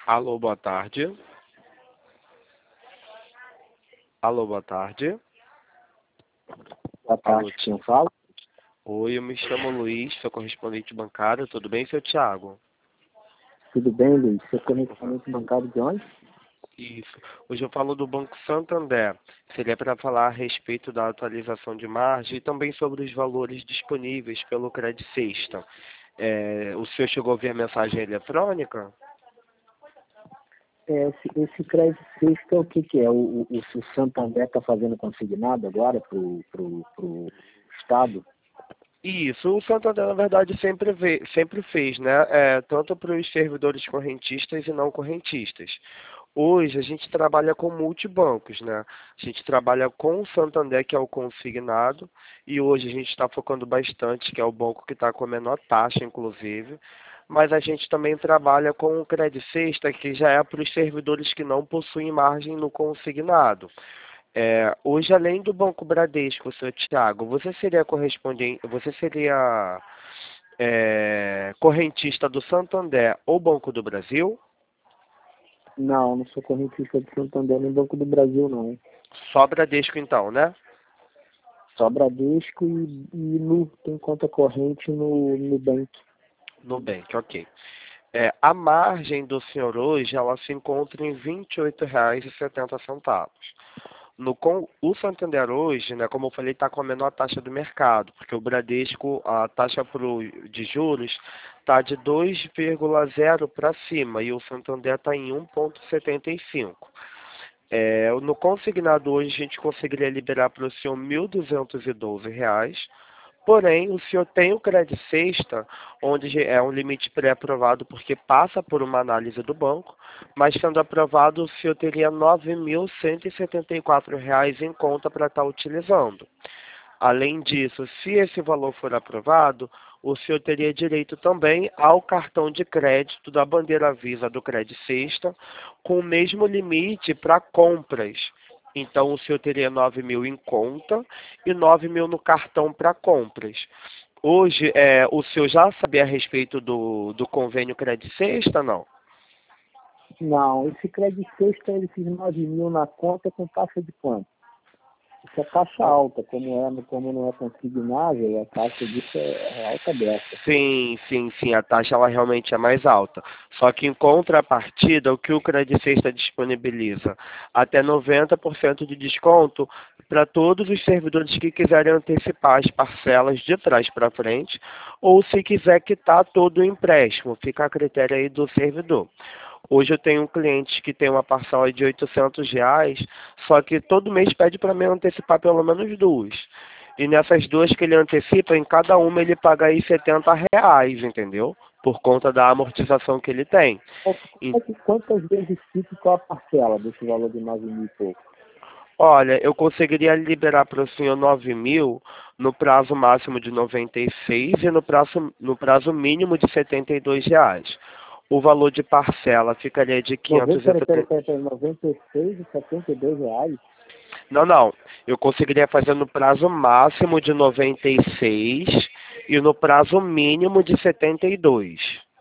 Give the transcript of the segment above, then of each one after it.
Alô, boa tarde. Alô, boa tarde. Boa Alô, tarde, quem fala? oi, eu me chamo Luiz, sou correspondente bancário, tudo bem, seu Thiago? Tudo bem, Luiz? Você é Uhum. correspondente bancário de onde? Isso. Hoje eu falo do Banco Santander. Seria para falar a respeito da atualização de margem e também sobre os valores disponíveis pelo Credit Sexta. O senhor chegou a ver a mensagem eletrônica? Esse crédito sexto é o que que é? O Santander está fazendo consignado agora para o Estado? Isso, o Santander, na verdade, sempre fez, né? Tanto para os servidores correntistas e não correntistas. Hoje a gente trabalha com multibancos, né? A gente trabalha com o Santander, que é o consignado, e hoje a gente está focando bastante, que é o banco que está com a menor taxa, inclusive. Mas a gente também trabalha com o Credit Sexta, que já é para os servidores que não possuem margem no consignado. Hoje, além do Banco Bradesco, seu Thiago, você seria correntista do Santander ou Banco do Brasil? Não sou correntista de Santander nem Banco do Brasil, não. Só Bradesco então, né? Só Bradesco e tem conta corrente no Nubank. Nubank, ok. A margem do senhor hoje, ela se encontra em R$ 28,70. O Santander hoje, né, como eu falei, está com a menor taxa do mercado, porque o Bradesco, a taxa de juros está de 2,0 para cima e o Santander está em 1,75. No consignado hoje a gente conseguiria liberar para o senhor R$ 1.212. Porém, o senhor tem o Credit Sexta, onde é um limite pré-aprovado porque passa por uma análise do banco, mas sendo aprovado o senhor teria R$ 9.174 em conta para estar utilizando. Além disso, se esse valor for aprovado, o senhor teria direito também ao cartão de crédito da bandeira Visa do Credit Sexta, com o mesmo limite para compras. Então, o senhor teria 9.000 em conta e 9.000 no cartão para compras. Hoje, o senhor já sabia a respeito do convênio Credit Sexta, não? Não, esse crédito sexto, ele fiz 9.000 na conta com taxa de quanto? Isso é taxa alta, como não é consignável, a taxa disso é alta dessa. Sim, sim, sim, a taxa ela realmente é mais alta. Só que em contrapartida, o que o Credit Sexta disponibiliza? Até 90% de desconto para todos os servidores que quiserem antecipar as parcelas de trás para frente, ou se quiser quitar todo o empréstimo, fica a critério aí do servidor. Hoje eu tenho um cliente que tem uma parcela de R$ 800, só que todo mês pede para mim antecipar pelo menos duas. E nessas duas que ele antecipa, em cada uma ele paga aí R$ 70, entendeu? Por conta da amortização que ele tem. E, Quantas vezes fica qual a parcela desse valor de 9.000 e pouco? olha, eu conseguiria liberar para o senhor 9.000 no prazo máximo de 96 e no prazo mínimo de R$ 72. O valor de parcela ficaria de 570. 96 e R$ 72? Não, não. Eu conseguiria fazer no prazo máximo de 96 e no prazo mínimo de 72.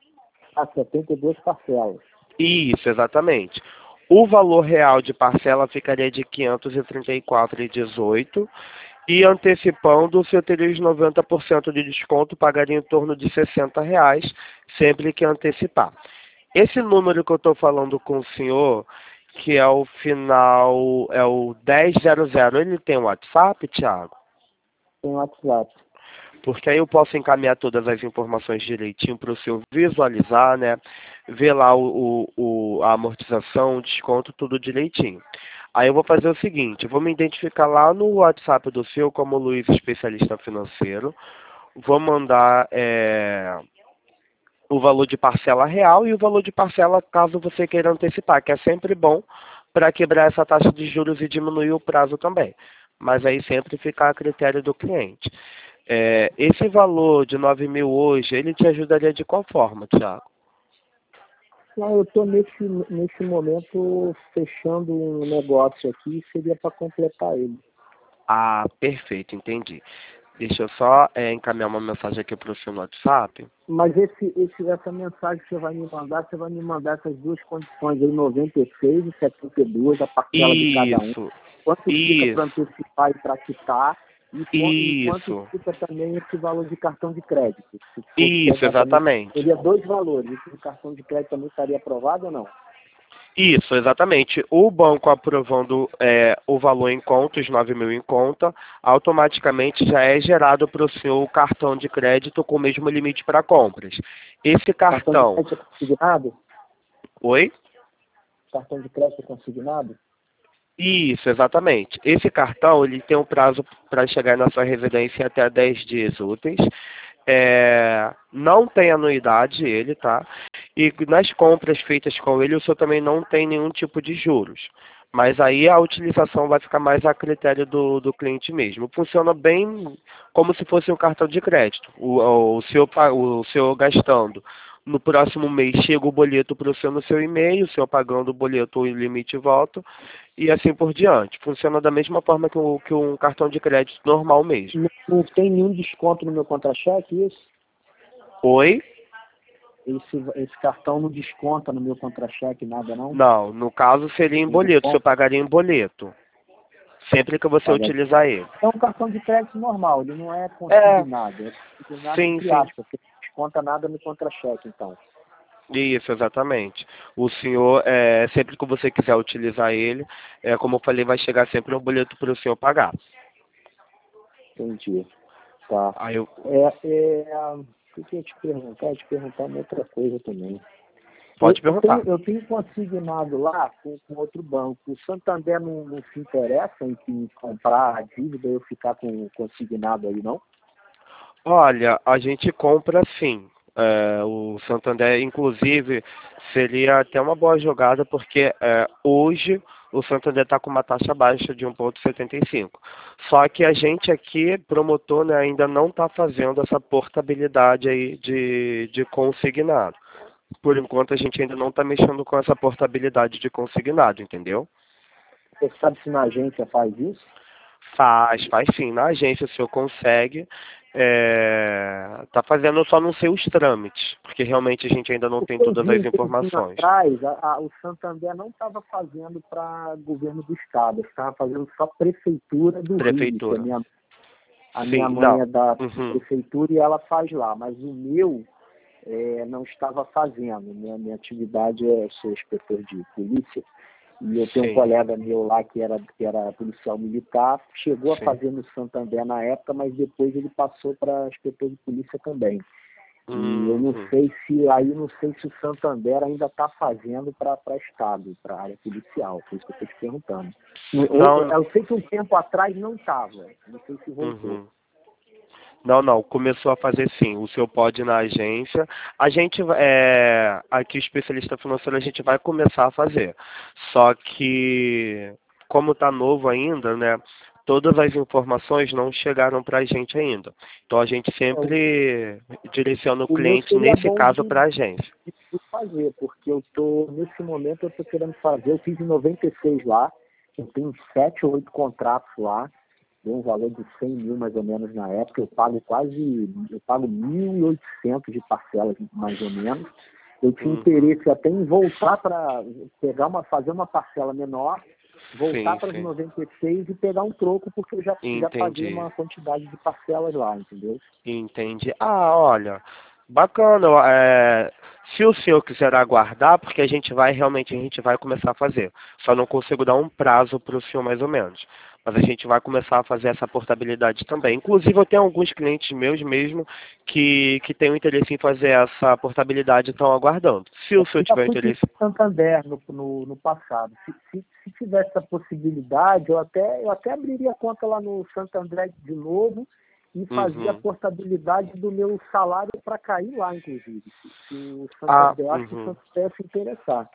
72 parcelas. Isso, exatamente. O valor real de parcela ficaria de 534,18 e antecipando, o senhor teria os 90% de desconto, pagaria em torno de R$ 60, sempre que antecipar. Esse número que eu estou falando com o senhor, que é o final, é o 1000, ele tem um WhatsApp, Thiago? Tem WhatsApp. Porque aí eu posso encaminhar todas as informações direitinho para o senhor visualizar, né? Ver lá a amortização, o desconto, tudo direitinho. Aí eu vou fazer o seguinte, eu vou me identificar lá no WhatsApp do senhor como Luiz, especialista financeiro. Vou mandar o valor de parcela real e o valor de parcela caso você queira antecipar, que é sempre bom para quebrar essa taxa de juros e diminuir o prazo também. Mas aí sempre fica a critério do cliente. Esse valor de 9.000 hoje, ele te ajudaria de qual forma, Thiago? Não, eu estou nesse momento fechando um negócio aqui, seria para completar ele. Ah, perfeito, entendi. Deixa eu só encaminhar uma mensagem aqui para o seu WhatsApp. Mas essa mensagem que você vai me mandar essas duas condições aí, 96 e 72, a parcela de cada um. Isso, Quanto fica para isso, antecipar e para quitar, e quanto isso, fica também esse valor de cartão de crédito. Se fosse isso, pegar também, exatamente. seria dois valores. Esse cartão de crédito também estaria aprovado ou não? Isso, exatamente. O banco aprovando o valor em conta, os 9 mil em conta, automaticamente já é gerado para o seu cartão de crédito com o mesmo limite para compras. Esse Cartão de cartão... crédito é consignado? Oi? Cartão de crédito é consignado? Isso, exatamente. Esse cartão ele tem um prazo para chegar na sua residência até 10 dias úteis. Não tem anuidade ele, tá? E nas compras feitas com ele, o senhor também não tem nenhum tipo de juros. Mas aí a utilização vai ficar mais a critério do cliente mesmo. Funciona bem como se fosse um cartão de crédito. O senhor gastando. No próximo mês chega o boleto para o senhor no seu e-mail, o senhor pagando o boleto, o limite volta, e assim por diante. Funciona da mesma forma que um cartão de crédito normal mesmo. Não tem nenhum desconto no meu contra-cheque, isso? Oi? Esse cartão não desconta no meu contra-cheque, nada não? Não, no caso seria em boleto, o senhor pagaria em boleto. Sempre que você Paga. utilizar ele. É um cartão de crédito normal, ele não é consignado. É consignado Sim, entre sim. aspas, porque não desconta nada no contra-cheque, então. Isso, exatamente. O senhor, sempre que você quiser utilizar ele, como eu falei, vai chegar sempre um boleto para o senhor pagar. Entendi. Tá. Aí eu, O que eu ia te perguntar? Eu ia te perguntar uma outra coisa também. pode perguntar. Eu tenho consignado lá com outro banco. O Santander não se interessa em comprar a dívida e eu ficar com consignado aí, não? Olha, a gente compra sim. O Santander, inclusive, seria até uma boa jogada, porque hoje o Santander está com uma taxa baixa de 1,75. Só que a gente aqui, promotor, né, ainda não está fazendo essa portabilidade aí de consignado. Por enquanto, a gente ainda não está mexendo com essa portabilidade de consignado, entendeu? Você sabe se na agência faz isso? Faz sim. Na agência o senhor consegue. Tá fazendo, só não sei os trâmites, porque realmente a gente ainda não tem Porque eu todas vi as um tempinho informações. atrás, o Santander não estava fazendo para governo do estado, estava fazendo só prefeitura do Rio, que Prefeitura. a minha Sim, mãe não. é da Uhum. prefeitura e ela faz lá, mas o meu não estava fazendo. Minha atividade é ser inspetor de polícia. E eu tenho um Sim, colega meu lá que era policial militar, chegou a sim. fazer no Santander na época, mas depois ele passou para inspetor de polícia também. E eu não Uhum. sei se o Santander ainda está fazendo para Estado, para área policial, por isso que eu estou te perguntando. Não. Eu sei que um tempo atrás não estava, não sei se voltou. Uhum. Não, começou a fazer sim. O senhor pode ir na agência. A gente, aqui, especialista financeiro, a gente vai começar a fazer. Só que, como está novo ainda, né, todas as informações não chegaram para a gente ainda. Então, a gente sempre direciona o O meu cliente, seria nesse bom caso, para a agência. de fazer, porque nesse momento eu estou querendo fazer, eu fiz em 96 lá, eu tenho 7 ou 8 contratos lá, deu um valor de 100 mil mais ou menos na época, eu pago 1.800 de parcelas mais ou menos. Eu tinha interesse até em voltar para fazer uma parcela menor, voltar Sim, para os sim. 96 e pegar um troco, porque eu já paguei Entendi. uma quantidade de parcelas lá, entendeu? Entendi. Olha, bacana. Se o senhor quiser aguardar, porque realmente a gente vai começar a fazer. Só não consigo dar um prazo para o senhor mais ou menos. Mas a gente vai começar a fazer essa portabilidade também. Inclusive eu tenho alguns clientes meus mesmo que têm o interesse em fazer essa portabilidade e estão aguardando. Se o senhor Já tiver fui para interesse. o Santander no passado. Se tivesse essa possibilidade, eu até abriria conta lá no Santander de novo e fazia a Uhum. portabilidade do meu salário para cair lá, inclusive. Se o Santander, acho que o Santander se interessar.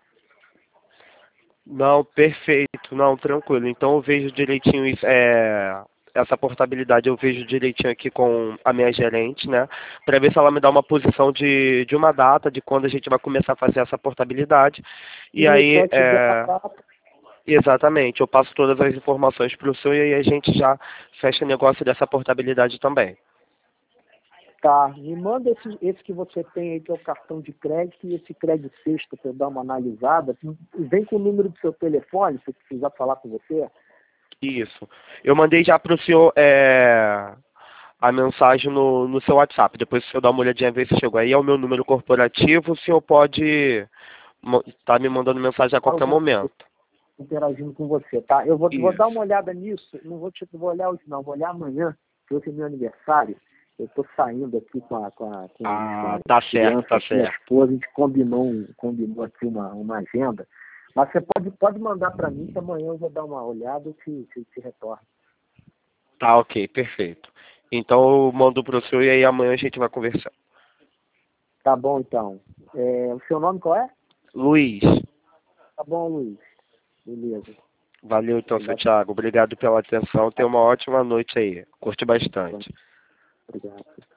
Não, perfeito, não, tranquilo. Então eu vejo direitinho isso, essa portabilidade, eu vejo direitinho aqui com a minha gerente, né? Para ver se ela me dá uma posição de uma data, de quando a gente vai começar a fazer essa portabilidade. E E aí, só te der a data. Exatamente, eu passo todas as informações para o senhor e aí a gente já fecha negócio dessa portabilidade também. Tá, me manda esse que você tem aí, que é o cartão de crédito, e esse crédito sexta para eu dar uma analisada. Vem com o número do seu telefone, se eu precisar falar com você. Isso. Eu mandei já para o senhor a mensagem no seu WhatsApp. Depois, se o senhor dá uma olhadinha, ver se chegou aí. É o meu número corporativo. O senhor pode estar me mandando mensagem a qualquer momento. Interagindo com você, tá? Eu vou Isso. dar uma olhada nisso, não vou olhar hoje não, vou olhar amanhã, que hoje é meu aniversário. Eu estou saindo aqui com a Tá criança, certo, tá com a minha certo. esposa, a gente combinou aqui uma agenda. Mas você pode mandar para mim, que amanhã eu vou dar uma olhada e te retorno. Tá, ok, perfeito. Então eu mando para o senhor e aí amanhã a gente vai conversar. Tá bom, então. O seu nome qual é? Luiz. Tá bom, Luiz. Beleza. Valeu então, seu Thiago. Obrigado pela atenção. Tenha uma ótima noite aí. Curte bastante. Obrigado.